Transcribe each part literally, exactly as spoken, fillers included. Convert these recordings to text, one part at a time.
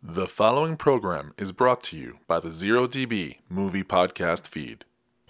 The following program is brought to you by the Zero D B Movie Podcast feed.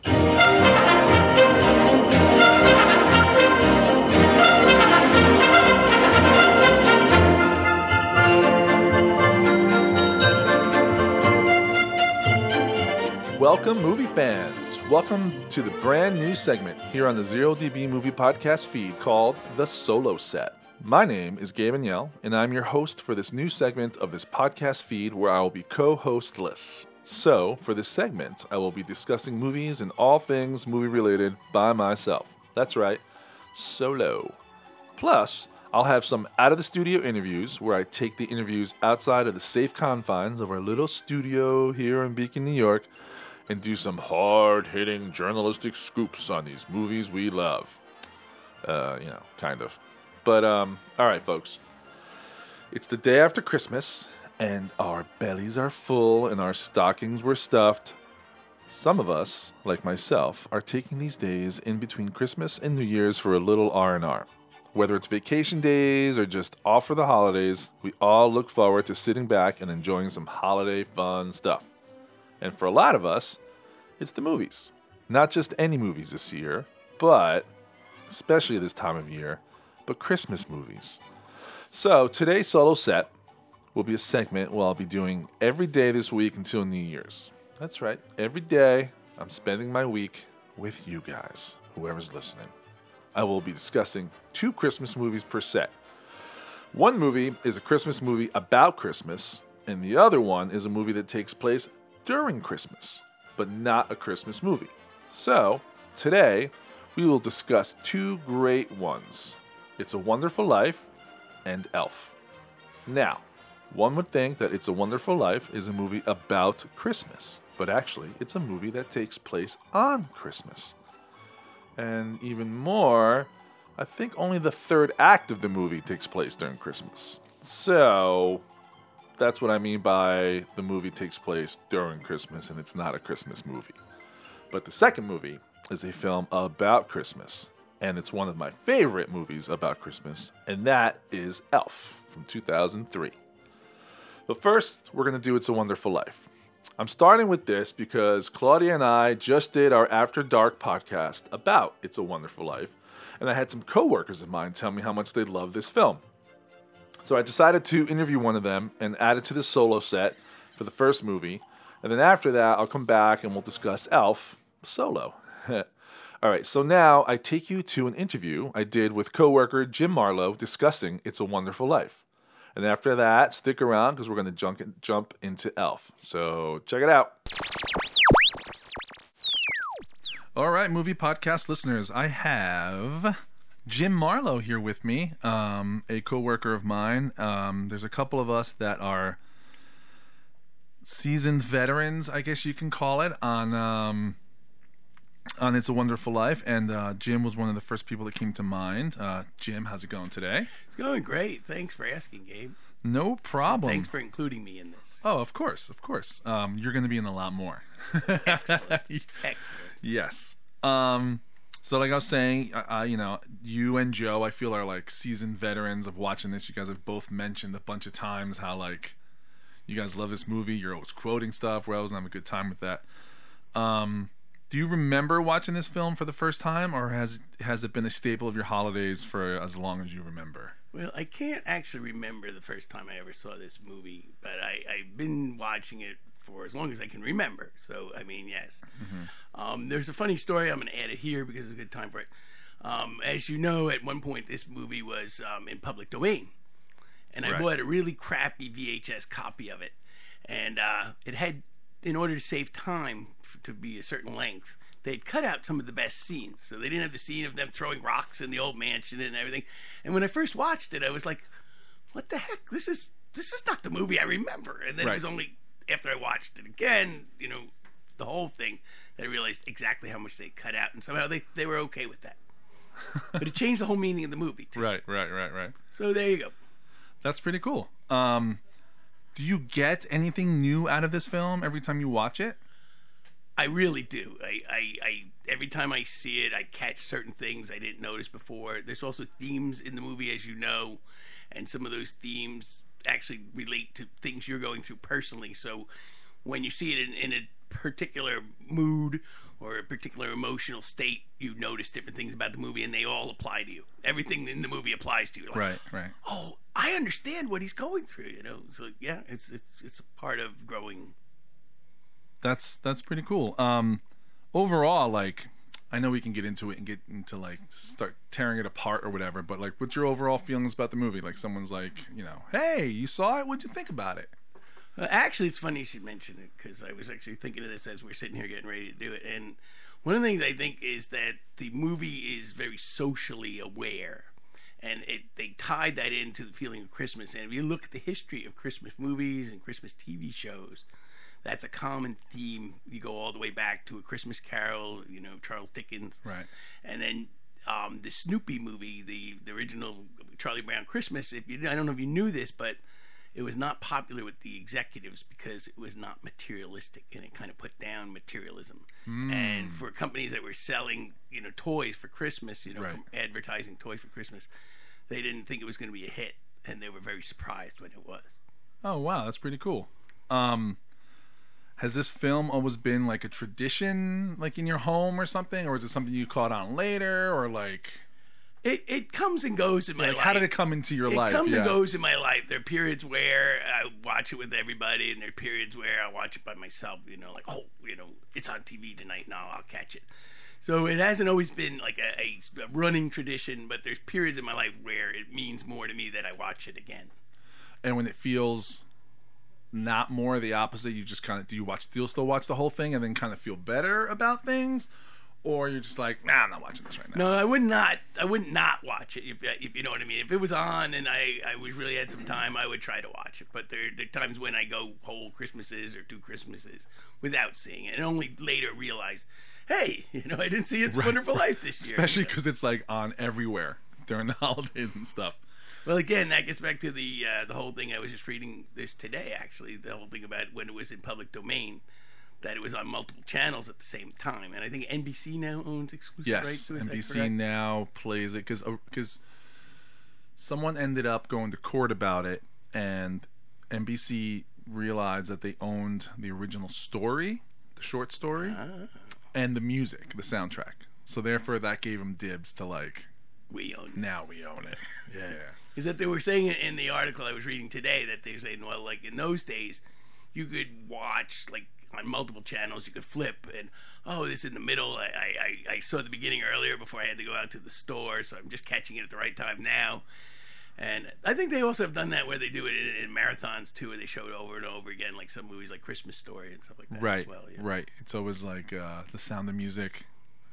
Welcome, movie fans. Welcome to the brand new segment here on the Zero D B Movie Podcast feed called The Solo Set. My name is Gabe Aniel, and I'm your host for this new segment of this podcast feed where I will be co-hostless. So, for this segment, I will be discussing movies and all things movie-related by myself. That's right, solo. Plus, I'll have some out-of-the-studio interviews where I take the interviews outside of the safe confines of our little studio here in Beacon, New York, and do some hard-hitting journalistic scoops on these movies we love. Uh, you know, kind of. But, um, alright, folks. It's the day after Christmas, and our bellies are full and our stockings were stuffed. Some of us, like myself, are taking these days in between Christmas and New Year's for a little R and R. Whether it's vacation days or just off for the holidays, we all look forward to sitting back and enjoying some holiday fun stuff. And for a lot of us, it's the movies. Not just any movies this year, but, especially this time of year, but Christmas movies. So today's solo set will be a segment where I'll be doing every day this week until New Year's. That's right, every day I'm spending my week with you guys, whoever's listening. I will be discussing two Christmas movies per set. One movie is a Christmas movie about Christmas, and the other one is a movie that takes place during Christmas, but not a Christmas movie. So today we will discuss two great ones. It's a Wonderful Life and Elf. Now, one would think that It's a Wonderful Life is a movie about Christmas, but actually it's a movie that takes place on Christmas. And even more, I think only the third act of the movie takes place during Christmas. So, that's what I mean by the movie takes place during Christmas and it's not a Christmas movie. But the second movie is a film about Christmas. And it's one of my favorite movies about Christmas, and that is Elf from two thousand three. But first, we're going to do It's a Wonderful Life. I'm starting with this because Claudia and I just did our After Dark podcast about It's a Wonderful Life, and I had some coworkers of mine tell me how much they love this film. So I decided to interview one of them and add it to the solo set for the first movie, and then after that, I'll come back and we'll discuss Elf solo. All right, so now I take you to an interview I did with coworker Jim Marlowe discussing It's a Wonderful Life. And after that, stick around because we're going to jump, in, jump into Elf. So check it out. All right, movie podcast listeners, I have Jim Marlowe here with me, um, a coworker of mine. Um, there's a couple of us that are seasoned veterans, I guess you can call it, on... Um, on It's a Wonderful Life, and uh, Jim was one of the first people that came to mind. Uh, Jim, how's it going today? It's going great. Thanks for asking, Gabe. No problem. Thanks for including me in this. Oh, of course, of course. Um, you're going to be in a lot more. Excellent. Excellent. Yes. Um, so like I was saying, uh, you know, you and Joe, I feel, are like seasoned veterans of watching this. You guys have both mentioned a bunch of times how, like, you guys love this movie. You're always quoting stuff. We're always having a good time with that. Um... Do you remember watching this film for the first time, or has has it been a staple of your holidays for as long as you remember? Well, I can't actually remember the first time I ever saw this movie, but I, I've been watching it for as long as I can remember. So, I mean, yes. Mm-hmm. Um, there's a funny story. I'm going to add it here because it's a good time for it. Um, as you know, at one point, this movie was um, in public domain, and I right. bought a really crappy V H S copy of it, and uh, it had... in order to save time for, to be a certain length, they'd cut out some of the best scenes. So they didn't have the scene of them throwing rocks in the old mansion and everything. And when I first watched it, I was like, what the heck? This is this is not the movie I remember. And then right. it was only after I watched it again, you know, the whole thing, that I realized exactly how much they cut out. And somehow they, they were okay with that. But it changed the whole meaning of the movie, too. Right, right, right, right. So there you go. That's pretty cool. Um... Do you get anything new out of this film every time you watch it? I really do. I, I, I every time I see it, I catch certain things I didn't notice before. There's also themes in the movie, as you know, and some of those themes actually relate to things you're going through personally. So when you see it in, in a particular mood or a particular emotional state, you notice different things about the movie, and they all apply to you. Everything in the movie applies to you. Like, Right, right. oh, I understand what he's going through. You know, so yeah, it's it's it's a part of growing. That's that's pretty cool. Um, overall, like, I know we can get into it and get into like start tearing it apart or whatever, but like, what's your overall feelings about the movie? Like, someone's like, you know, hey, you saw it? What'd you think about it? Uh, actually, it's funny you should mention it, because I was actually thinking of this as we're sitting here getting ready to do it. And one of the things I think is that the movie is very socially aware, and it they tied that into the feeling of Christmas. And if you look at the history of Christmas movies and Christmas T V shows, that's a common theme. You go all the way back to A Christmas Carol, you know, Charles Dickens. Right. And then um, the Snoopy movie, the, the original Charlie Brown Christmas, if you, I don't know if you knew this, but it was not popular with the executives because it was not materialistic, and it kind of put down materialism. Mm. And for companies that were selling, you know, toys for Christmas, you know, right. advertising toys for Christmas, they didn't think it was going to be a hit, and they were very surprised when it was. Oh, wow, that's pretty cool. Um, has this film always been like a tradition, like in your home or something, or is it something you caught on later, or like? It it comes and goes in my like, life. How did it come into your it life? It comes yeah. and goes in my life. There are periods where I watch it with everybody, and there are periods where I watch it by myself. You know, like, oh, you know, it's on T V tonight. Now I'll catch it. So it hasn't always been like a, a running tradition, but there's periods in my life where it means more to me that I watch it again. And when it feels not more the opposite, you just kind of do you watch still still watch the whole thing and then kind of feel better about things? Or you're just like, nah, I'm not watching this right now. No, I would not. I would not watch it if, if you know what I mean. If it was on and I, I was really had some time, I would try to watch it. But there, there are times when I go whole Christmases or two Christmases without seeing it, and only later realize, hey, you know, I didn't see It's a right. Wonderful Life this year. Especially because it's like on everywhere during the holidays and stuff. Well, again, that gets back to the uh, the whole thing. I was just reading this today, actually, the whole thing about when it was in public domain, that it was on multiple channels at the same time. And I think N B C now owns exclusive yes, rights to it. N B C now plays it because because someone ended up going to court about it, and N B C realized that they owned the original story, the short story, ah. and the music, the soundtrack. So therefore, that gave them dibs to like, we own it. Now we own it. Yeah. Is that they were saying in the article I was reading today that they were saying, well, like in those days, you could watch like on multiple channels, you could flip and, oh, this is in the middle. I, I, I saw the beginning earlier before I had to go out to the store, so I'm just catching it at the right time now. And I think they also have done that where they do it in, in marathons too, where they show it over and over again, like some movies like Christmas Story and stuff like that right, as well. Yeah. Right. It's always like uh, The Sound of Music.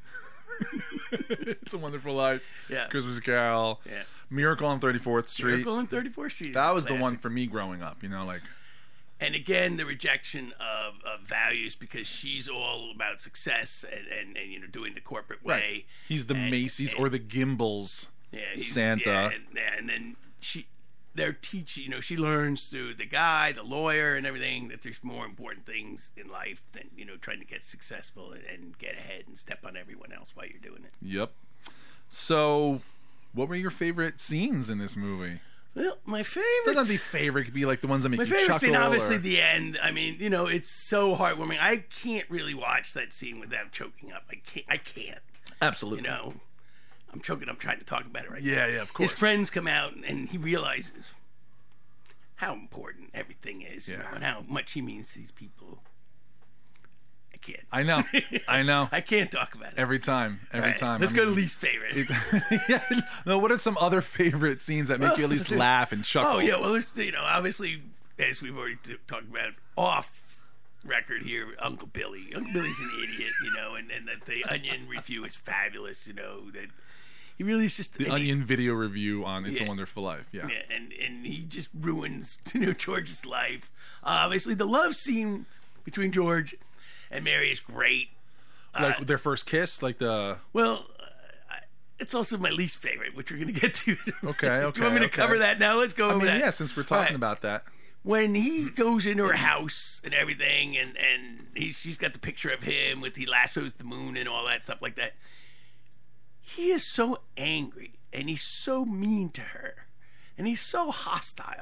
It's a Wonderful Life. Yeah. Christmas Carol. Yeah. Miracle on thirty-fourth Street. Miracle on thirty-fourth Street. That was classic. The one for me growing up, you know, like. And again, the rejection of, of values, because she's all about success and, and, and you know, doing the corporate way. Right. He's the and, Macy's and, or the Gimbals yeah, Santa. Yeah, and, and then she, they're teaching, you know, she learns through the guy, the lawyer, and everything that there's more important things in life than, you know, trying to get successful and, and get ahead and step on everyone else while you're doing it. Yep. So, what were your favorite scenes in this movie? Well, my favorite. Doesn't have to be favorite. It could be like the ones that make my you favorite chuckle. Scene, obviously, or... the end. I mean, you know, it's so heartwarming. I can't really watch that scene without choking up. I can't. I can't. Absolutely. You know, I'm choking. I'm trying to talk about it right yeah, now. Yeah, yeah, of course. His friends come out, and he realizes how important everything is, yeah. you know, and how much he means to these people. I can't. I know. I know. I can't talk about it. Every time. Every right. time. Let's I go mean, to least favorite. It, yeah. No, what are some other favorite scenes that make you at least laugh and chuckle? Oh, yeah. Well, there's, you know, obviously, as we've already t- talked about off record here, Uncle Billy. Uncle Billy's an idiot, you know, and, and that the Onion review is fabulous, you know, that he really is just... The Onion he, video review on It's yeah, a Wonderful Life, yeah. yeah and, and he just ruins, you know, George's life. Uh, obviously, the love scene between George and Mary is great. Like uh, their first kiss, like the... Well, uh, it's also my least favorite, which we're going to get to. Okay, okay. Do you want me to okay. cover that now? Let's go I over mean, that. yeah, since we're talking right. about that. When he goes into her house and everything, and, and he's, she's got the picture of him with he lassos the moon and all that stuff like that, he is so angry, and he's so mean to her, and he's so hostile.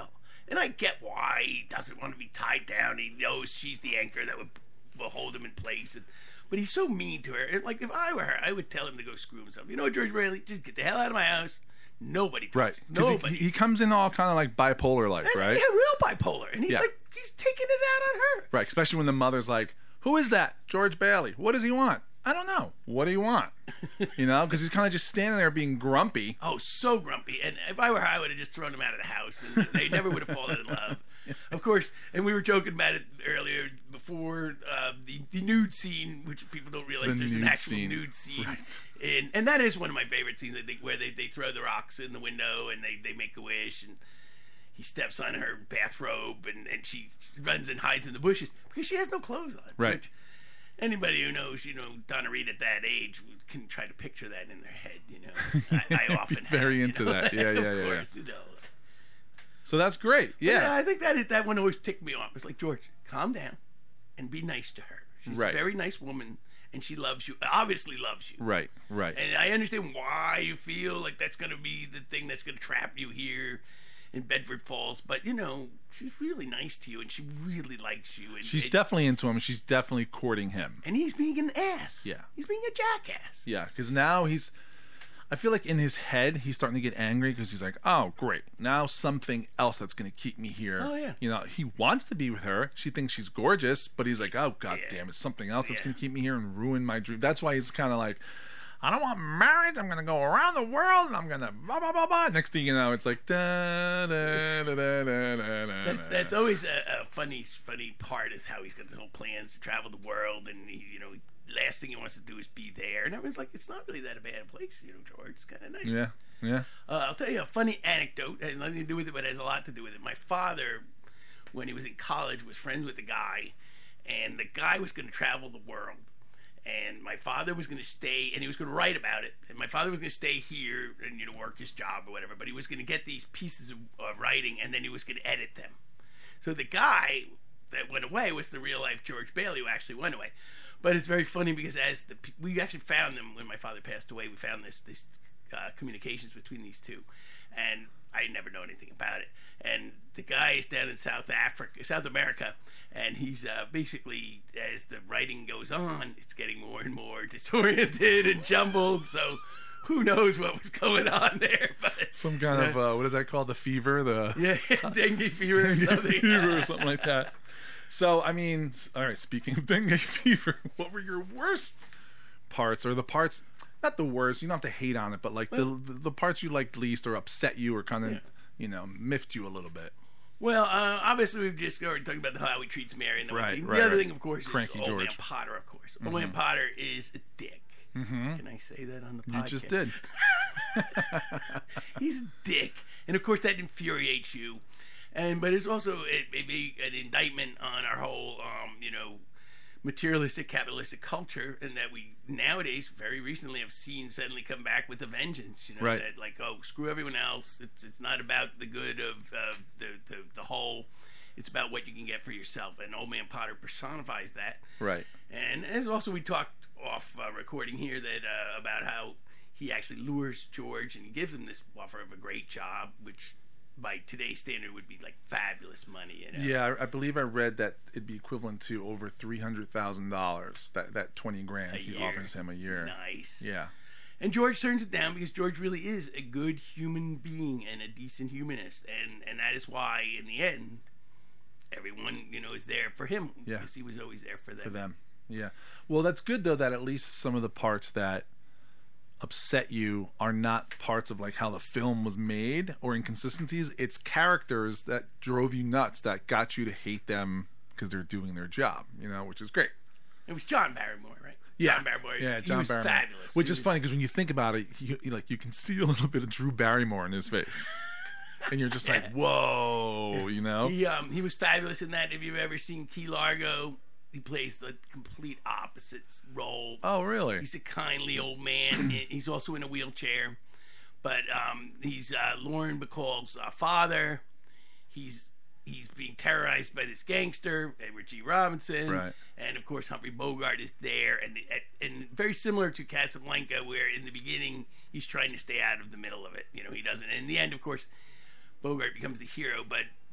And I get why he doesn't want to be tied down. He knows she's the anchor that would will hold him in place. And, but he's so mean to her. And like, if I were her, I would tell him to go screw himself. You know what, George Bailey? Just get the hell out of my house. Nobody talks. Right. 'Cause Nobody. He, he comes in all kind of like bipolar like, and, right? Yeah, real bipolar. And he's Yeah. like, he's taking it out on her. Right. Especially when the mother's like, who is that? George Bailey. What does he want? I don't know. What do you want? You know, because he's kind of just standing there being grumpy. Oh, so grumpy. And if I were her, I would have just thrown him out of the house, and they never would have fallen in love. Of course, and we were joking about it earlier before, uh, the, the nude scene, which people don't realize The there's an nude actual scene. nude scene. Right. In, and that is one of my favorite scenes, I think, where they, they throw the rocks in the window and they, they make a wish, and he steps on her bathrobe, and, and she runs and hides in the bushes because she has no clothes on. Right. Which, anybody who knows, you know, Donna Reed at that age can try to picture that in their head, you know. I, I often very have, into you know? that. Yeah, yeah, of yeah, course, yeah. you know. So that's great. Yeah. Yeah. I think that that one always ticked me off. It's like, George, calm down and be nice to her. She's Right. a very nice woman, and she loves you, obviously loves you. Right. Right. And I understand why you feel like that's going to be the thing that's going to trap you here in Bedford Falls. But, you know, she's really nice to you, and she really likes you. And, She's and, definitely into him. She's definitely courting him. and he's being an ass. Yeah. He's being a jackass. Yeah, because now he's. I feel like in his head he's starting to get angry because he's like, "Oh, great! Now something else that's going to keep me here." Oh, yeah. You know, he wants to be with her. She thinks she's gorgeous, but he's like, "Oh, god Yeah. damn it! Something else that's Yeah. going to keep me here and ruin my dream." That's why he's kind of like, "I don't want marriage. I'm going to go around the world and I'm going to blah blah blah blah." Next thing you know, it's like da da da da da da da. That's, that's always a, a funny, funny part is how he's got this whole plans to travel the world, and he, you know, last thing he wants to do is be there. And I was like, it's not really that a bad place, you know, George. It's kind of nice. Yeah, yeah. Uh, I'll tell you a funny anecdote. It has nothing to do with it, but it has a lot to do with it. My father, when he was in college, was friends with a guy, and the guy was going to travel the world. And my father was going to stay, and he was going to write about it. And my father was going to stay here and, you know, work his job or whatever. But he was going to get these pieces of uh, writing, and then he was going to edit them. So the guy that went away was the real life George Bailey, who actually went away. But it's very funny because as the we actually found them when my father passed away, we found this this uh, communications between these two, and I never know anything about it. And the guy is down in South Africa, South America, and he's uh, basically, as the writing goes on, it's getting more and more disoriented and jumbled. So who knows what was going on there? But Some kind of uh, what is that called? The fever, the yeah, dengue fever or something. fever or something like that. So, I mean, all right, speaking of dengue fever, what were your worst parts, or the parts, not the worst, you don't have to hate on it, but like Well, the, the the parts you liked least or upset you or kind of, Yeah. you know, miffed you a little bit? Well, uh, obviously we've just already talking about how he treats Mary in the Right, one scene. right, the other right. thing, of course, Cranky is Old Man George. Potter, of course. Old Man Potter is a dick. Mm-hmm. Can I say that on the You podcast? just did. He's a dick, and of course that infuriates you. And but it's also it, it be an indictment on our whole, um, you know, materialistic, capitalistic culture, and that we nowadays, very recently, have seen suddenly come back with a vengeance. You know, Right. that like, oh, screw everyone else. It's it's not about the good of uh, the, the the whole. It's about what you can get for yourself. And Old Man Potter personifies that. Right. And as also we talked off uh, recording here that uh, about how he actually lures George and he gives him this offer of a great job, which by today's standard would be like fabulous money. You know? Yeah, I, I believe I read that it'd be equivalent to over three hundred thousand dollars. That that twenty grand A he year. offers him a year. Nice. Yeah. And George turns it down because George really is a good human being and a decent humanist, and and that is why in the end everyone, you know, is there for him. Yeah. Because he was always there for them. For them. Yeah. Well, that's good though that at least some of the parts that upset you are not parts of like how the film was made or inconsistencies. It's characters that drove you nuts that got you to hate them because they're doing their job, you know, which is great. It was John Barrymore, right? Yeah, John Barrymore. yeah, He John was Barrymore, fabulous. which He is was- funny because when you think about it, you, you like you can see a little bit of Drew Barrymore in his face, and you're just Yeah. like, whoa, you know? He um he was fabulous in that. If you've ever seen Key Largo, he plays the complete opposite role. Oh, really? He's a kindly old man. He's also in a wheelchair, but um he's uh, Lauren Bacall's uh, father. He's he's being terrorized by this gangster, Edward G. Robinson, Right. and of course Humphrey Bogart is there, and and very similar to Casablanca, where in the beginning he's trying to stay out of the middle of it. You know, he doesn't. And in the end, of course, Bogart becomes the hero, but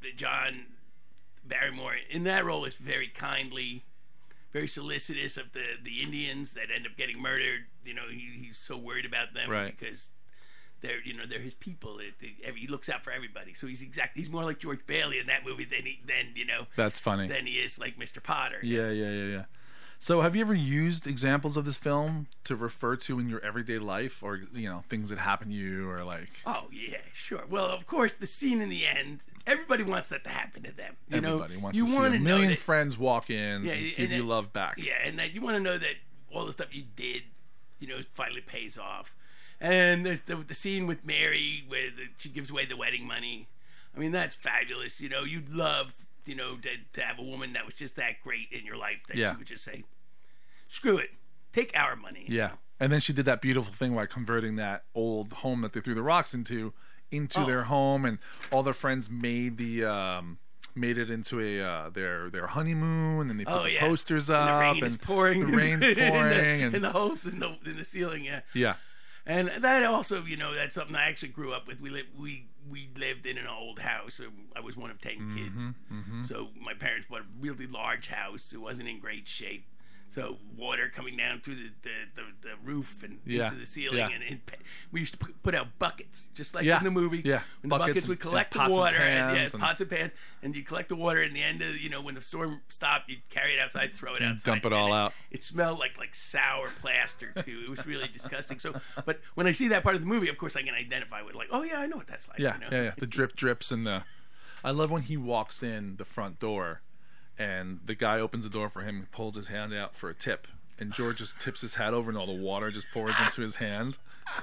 John Barrymore in that role is very kindly, very solicitous of the, the Indians that end up getting murdered. You know, he, he's so worried about them Right. because they're, you know, they're his people. It, it, he looks out for everybody. So he's exactly he's more like George Bailey in that movie than he than you know That's funny. than he is like Mister Potter. Yeah, yeah, yeah, yeah. So, have you ever used examples of this film to refer to in your everyday life, or you know, things that happen to you, or like? Oh yeah, sure. Well, of course, the scene in the end. Everybody wants that to happen to them. You Everybody know, wants you to see wanna a know million that, friends walk in Yeah, and and give you that- love back. Yeah, and that you want to know that all the stuff you did, you know, finally pays off. And there's the, the scene with Mary where the, she gives away the wedding money. I mean, that's fabulous. You know, you'd love, you know, to, to have a woman that was just that great in your life that Yeah. she would just say, screw it, take our money. you Yeah. know? And then she did that beautiful thing by converting that old home that they threw the rocks into into Oh. their home, and all their friends made the um, made it into a uh, their their honeymoon, and they put Oh, the yeah. posters And up, the rain and is pouring. the rain's in pouring, the, and in the holes in the in the ceiling. Yeah. yeah, And that also, you know, that's something I actually grew up with. We lived, we we lived in an old house. So I was one of ten kids. Mm-hmm, So my parents bought a really large house. It wasn't in great shape. So water coming down through the, the, the, the roof and Yeah, into the ceiling. yeah. And, and we used to put, put out buckets, just like Yeah, in the movie. yeah. When Buckets the buckets and- would collect and the pots and water. And, yeah, pans and- pots and pans. And you'd collect the water. And the end of, you know, when the storm stopped, you'd carry it outside, throw it And outside. dump it and all it, out. It smelled like like sour plaster too. It was really disgusting. So, but when I see that part of the movie, of course, I can identify with like, oh yeah, I know what that's like. yeah, you know? yeah, yeah. The drip drips and the. I love when he walks in the front door, and the guy opens the door for him and pulls his hand out for a tip, and George just tips his hat over, and all the water just pours into his hand.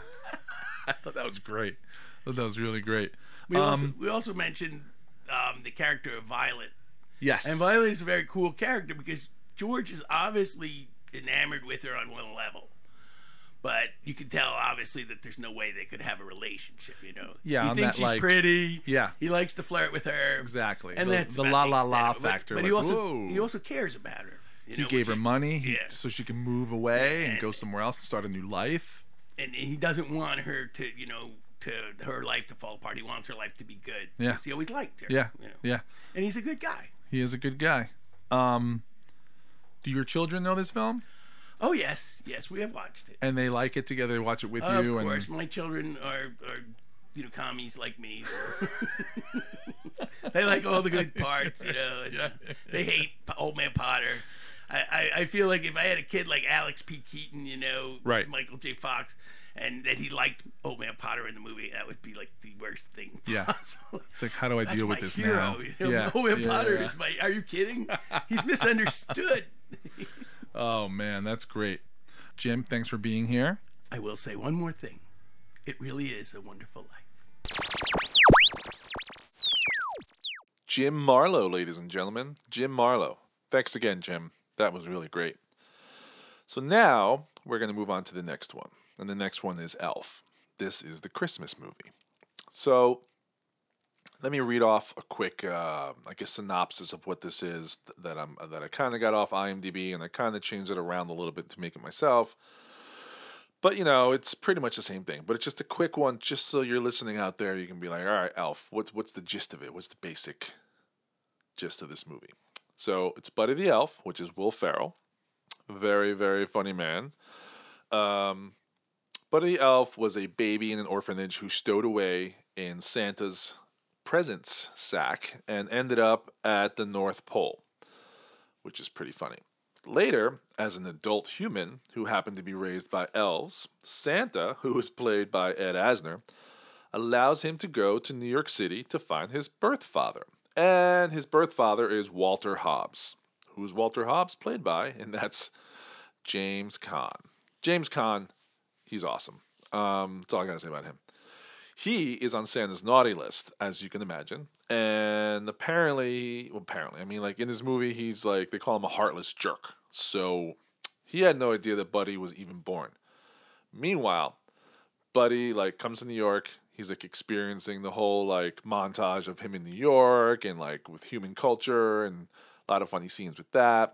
I thought that was great. I thought that was really great. We also Um, we also mentioned um, the character of Violet, yes, and Violet is a very cool character because George is obviously enamored with her on one level. But you can tell, obviously, that there's no way they could have a relationship. You know, Yeah, he on thinks that, she's like- pretty. yeah. he likes to flirt with her. Exactly. and The- that's the about la the la extent la of it. factor, But, he like, also whoa. he also cares about her. You he know, gave which her money he, yeah. so she can move away and And- go somewhere else and start a new life. and he doesn't want her to, you know, to her life to fall apart. He wants her life to be good. Yeah. 'Cause he always liked her. Yeah, you know? yeah. And he's a good guy. He is a good guy. Um, do your children know this film? Oh yes, yes, we have watched it. And they like it together? They watch it with Of you? course, And my children are, are, you know, commies like me. They like all the good parts, you know. And, uh, they hate Old Man Potter. I, I, I feel like if I had a kid like Alex P. Keaton, you know, Right. Michael J. Fox, and that he liked Old Man Potter in the movie, that would be like the worst thing Yeah. possible. it's like, how do I That's deal with my this hero, now? You know? Yeah, Old Man yeah, Potter yeah. is my. Are you kidding? He's misunderstood. Oh man, that's great. Jim, thanks for being here. I will say one more thing. It really is a wonderful life. Jim Marlowe, ladies and gentlemen. Jim Marlowe. Thanks again, Jim. That was really great. So now we're going to move on to the next one. And the next one is Elf. This is the Christmas movie. So let me read off a quick, uh, I guess, synopsis of what this is that I'm that I kind of got off IMDb, and I kind of changed it around a little bit to make it myself. But, you know, it's pretty much the same thing. But it's just a quick one, just so you're listening out there, you can be like, all right, Elf, what's, what's the gist of it? What's the basic gist of this movie? So it's Buddy the Elf, which is Will Ferrell. Very, very funny man. Um, Buddy the Elf was a baby in an orphanage who stowed away in Santa's presents sack and ended up at the North Pole, which is pretty funny. Later, as an adult human who happened to be raised by elves, Santa, who is played by Ed Asner, allows him to go to New York City to find his birth father. And his birth father is Walter Hobbs. Who's Walter Hobbs played by? And that's James Caan. James Caan, he's awesome. Um, that's all I gotta say about him. He is on Santa's naughty list, as you can imagine. And apparently, well, apparently, I mean, like in this movie, he's like, they call him a heartless jerk. So he had no idea that Buddy was even born. Meanwhile, Buddy, like, comes to New York. He's like experiencing the whole like montage of him in New York and like with human culture and a lot of funny scenes with that.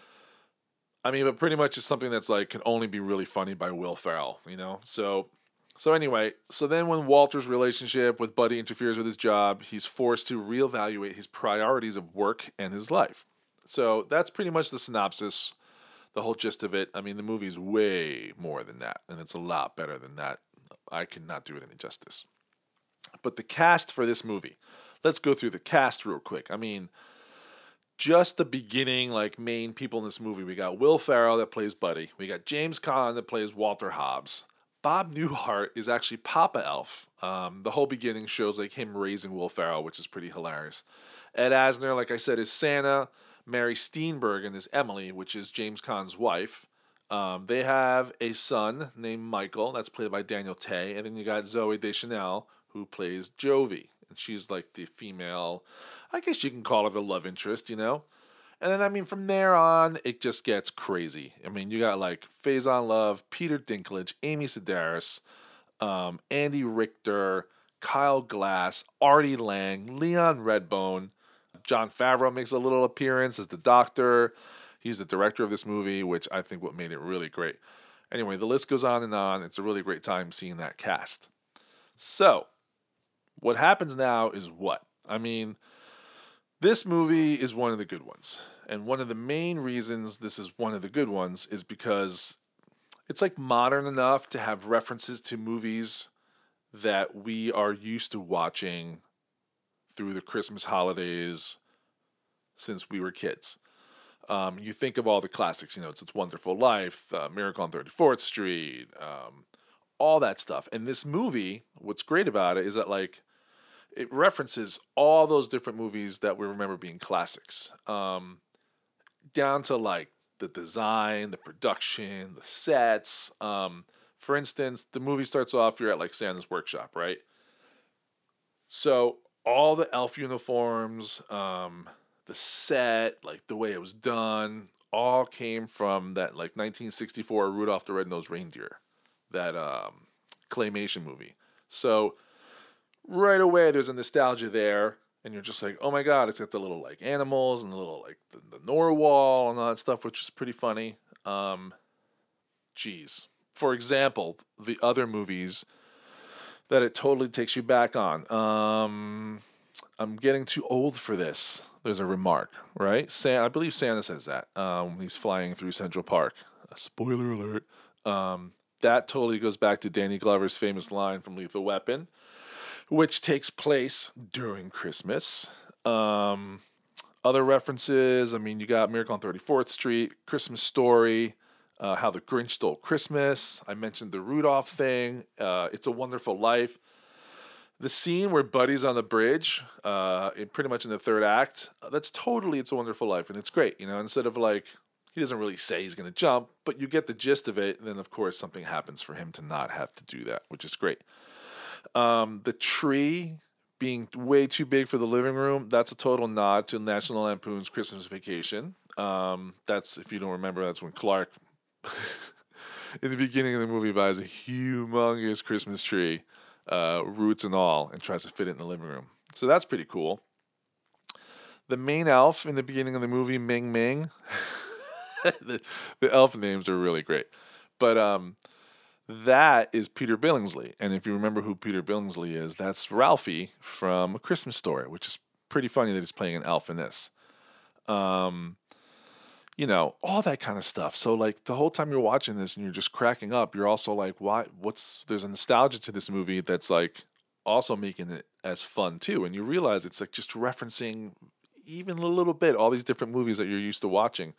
I mean, but pretty much it's something that's like can only be really funny by Will Ferrell, you know? So So anyway, so then when Walter's relationship with Buddy interferes with his job, he's forced to reevaluate his priorities of work and his life. So that's pretty much the synopsis, the whole gist of it. I mean, the movie's way more than that, and it's a lot better than that. I cannot do it any justice. But the cast for this movie, let's go through the cast real quick. I mean, just the beginning, like, main people in this movie. We got Will Ferrell that plays Buddy. We got James Caan that plays Walter Hobbs. Bob Newhart is actually Papa Elf. Um, the whole beginning shows like him raising Will Ferrell, which is pretty hilarious. Ed Asner, like I said, is Santa. Mary Steenburgen is Emily, which is James Caan's wife. Um, they have a son named Michael, that's played by Daniel Tay. And then you got Zoe Deschanel, who plays Jovi. And she's like the female, I guess you can call her the love interest, you know? And then, I mean, from there on, it just gets crazy. I mean, you got, like, Faison Love, Peter Dinklage, Amy Sedaris, um, Andy Richter, Kyle Glass, Artie Lang, Leon Redbone. Jon Favreau makes a little appearance as the doctor. He's the director of this movie, which I think what made it really great. Anyway, the list goes on and on. It's a really great time seeing that cast. So, what happens now is what? I mean, this movie is one of the good ones. And one of the main reasons this is one of the good ones is because it's like modern enough to have references to movies that we are used to watching through the Christmas holidays since we were kids. Um, you think of all the classics, you know, It's It's Wonderful Life, uh, Miracle on thirty-fourth Street, um, all that stuff. And this movie, what's great about it is that, like, it references all those different movies that we remember being classics, um, down to like the design, the production, the sets. Um, for instance, the movie starts off, you're at like Santa's workshop, right? So all the elf uniforms, um, the set, like the way it was done, all came from that like nineteen sixty-four Rudolph the Red-Nosed Reindeer, that um, claymation movie. So right away, there's a nostalgia there, and you're just like, oh my god, it's got the little like animals and the little like the, the Narwhal and all that stuff, which is pretty funny. Um, geez, for example, the other movies that it totally takes you back on. Um, I'm getting too old for this. There's a remark, right? Sam, I believe Santa says that um, when he's flying through Central Park. A spoiler alert. Um, that totally goes back to Danny Glover's famous line from Lethal Weapon, which takes place during Christmas. Um, other references, I mean, you got Miracle on thirty-fourth Street, Christmas Story, uh, How the Grinch Stole Christmas. I mentioned the Rudolph thing. Uh, It's a Wonderful Life. The scene where Buddy's on the bridge, uh, in pretty much in the third act, that's totally It's a Wonderful Life, and it's great. You know, instead of like, he doesn't really say he's going to jump, but you get the gist of it, and then of course something happens for him to not have to do that, which is great. Um, the tree being way too big for the living room, that's a total nod to National Lampoon's Christmas Vacation. Um, that's, if you don't remember, that's when Clark, in the beginning of the movie, buys a humongous Christmas tree, uh, roots and all, and tries to fit it in the living room. So that's pretty cool. The main elf in the beginning of the movie, Ming Ming, the, the elf names are really great. But um, that is Peter Billingsley. And if you remember who Peter Billingsley is, that's Ralphie from A Christmas Story, which is pretty funny that he's playing an elf in this. Um, you know, all that kind of stuff. So, like, the whole time you're watching this and you're just cracking up, you're also like, why? What's, there's a nostalgia to this movie that's, like, also making it as fun, too. And you realize it's, like, just referencing even a little bit all these different movies that you're used to watching.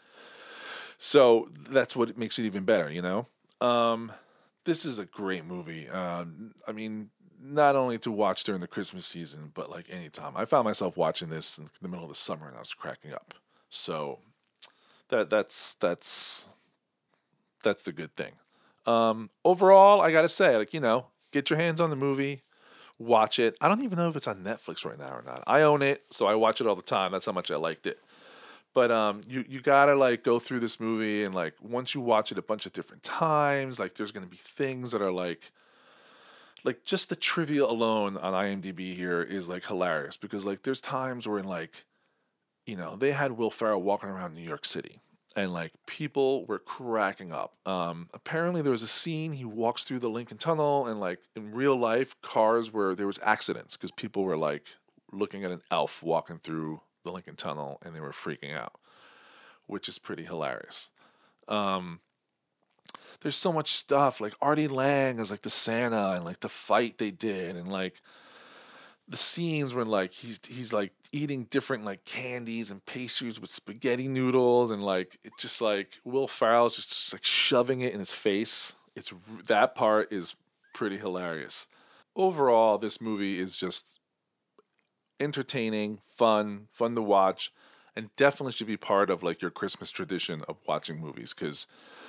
So, that's what makes it even better, you know? Um, this is a great movie. Um, I mean, not only to watch during the Christmas season, but, like, anytime. I found myself watching this in the middle of the summer and I was cracking up. So, that that's that's that's the good thing. Um, overall, I gotta say, like, you know, get your hands on the movie, watch it. I don't even know if it's on Netflix right now or not. I own it, so I watch it all the time. That's how much I liked it. But um, you you gotta like go through this movie, and like once you watch it a bunch of different times, like there's gonna be things that are like, like just the trivia alone on IMDb here is like hilarious, because like there's times where in like, you know, they had Will Ferrell walking around New York City, and like people were cracking up. Um, apparently there was a scene he walks through the Lincoln Tunnel, and like in real life, cars were there was accidents because people were like looking at an elf walking through the Lincoln Tunnel, and they were freaking out, which is pretty hilarious. Um, there's so much stuff like Artie Lang as like the Santa, and like the fight they did, and like the scenes when like he's he's like eating different like candies and pastries with spaghetti noodles, and like it just like Will Ferrell's just, just like shoving it in his face. It's that part is pretty hilarious. Overall, this movie is just entertaining, fun, fun to watch, and definitely should be part of like your Christmas tradition of watching movies, because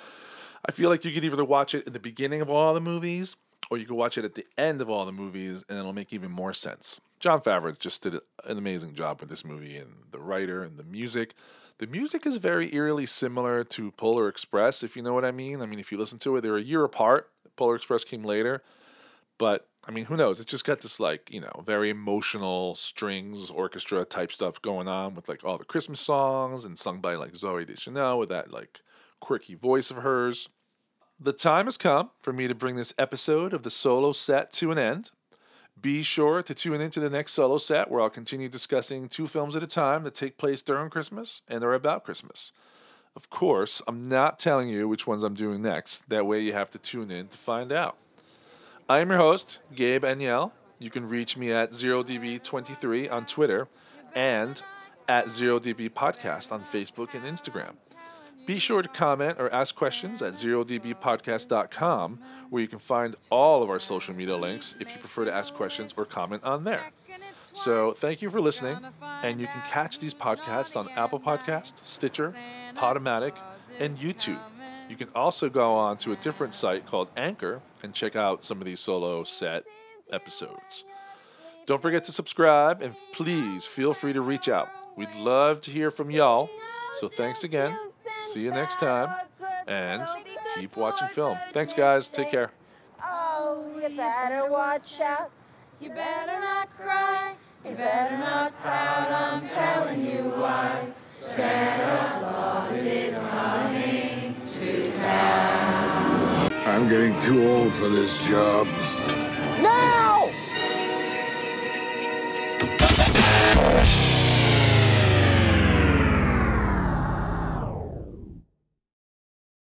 I feel like you could either watch it in the beginning of all the movies, or you could watch it at the end of all the movies, and it'll make even more sense. Jon Favreau just did an amazing job with this movie, and the writer and the music. The music is very eerily similar to Polar Express, if you know what I mean. I mean, if you listen to it, they're a year apart. Polar Express came later. But, I mean, who knows? It's just got this, like, you know, very emotional strings, orchestra type stuff going on with, like, all the Christmas songs, and sung by, like, Zooey Deschanel with that, like, quirky voice of hers. The time has come for me to bring this episode of the Solo Set to an end. Be sure to tune into the next Solo Set, where I'll continue discussing two films at a time that take place during Christmas and are about Christmas. Of course, I'm not telling you which ones I'm doing next. That way you have to tune in to find out. I am your host, Gabe Aniel. You can reach me at zero D B twenty-three on Twitter and at zero D B Podcast on Facebook and Instagram. Be sure to comment or ask questions at zero d b podcast dot com, where you can find all of our social media links if you prefer to ask questions or comment on there. So thank you for listening, and you can catch these podcasts on Apple Podcasts, Stitcher, Podomatic, and YouTube. You can also go on to a different site called Anchor and check out some of these Solo Set episodes. Don't forget to subscribe, and please feel free to reach out. We'd love to hear from y'all. So thanks again. See you next time, and keep watching film. Thanks, guys. Take care. Oh, you better watch out. You better not cry. You better not pout. I'm telling you why. Santa Claus is coming to town. I'm getting too old for this job.